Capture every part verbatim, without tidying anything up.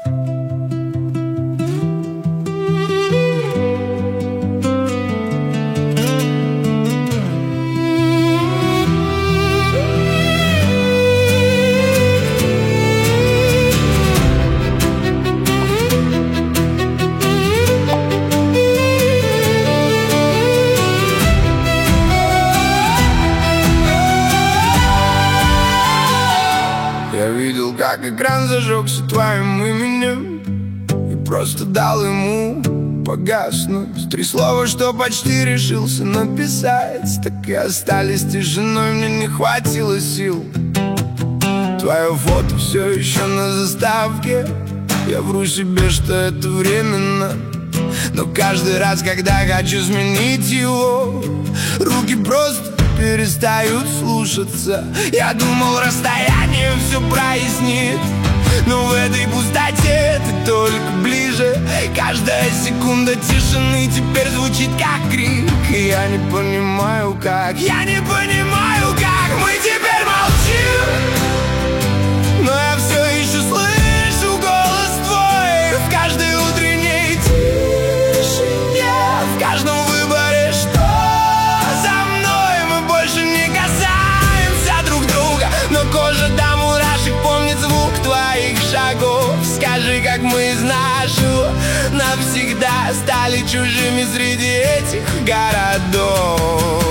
Я видел, как экран зажегся твоим именем, и просто дал ему погаснуть. Три слова, что почти решился написать, так и остались тишиной, мне не хватило сил. Твое фото все еще на заставке, я вру себе, что это временно, но каждый раз, когда хочу сменить его, руки просто перестают слушаться. Я думал, расстояние все прояснит, но в этой пустоте ты только ближе. Каждая секунда тишины теперь звучит как крик, и я не понимаю как, я не понимаю как мы теперь молчим, но я все еще слышу голос твой в каждой утренней тишине, в каждом выборе, что за мной. Мы больше не касаемся друг друга, но кожа до мурашек помнит звук твоих шагов. Скажи, как мы из нашего навсегда стали чужими среди этих городов.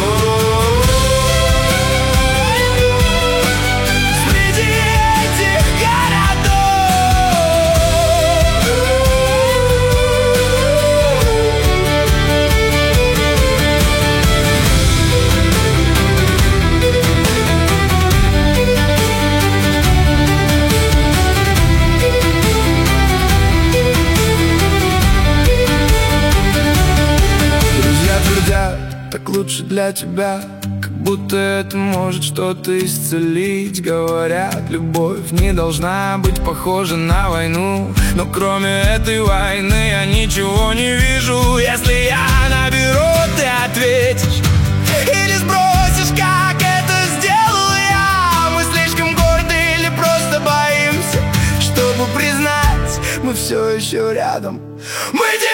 Так лучше для тебя, как будто это может что-то исцелить. Говорят, любовь не должна быть похожа на войну, но кроме этой войны я ничего не вижу. Если я наберу, ты ответишь или сбросишь, как это сделал я. Мы слишком горды или просто боимся, чтобы признать, мы все еще рядом. Мы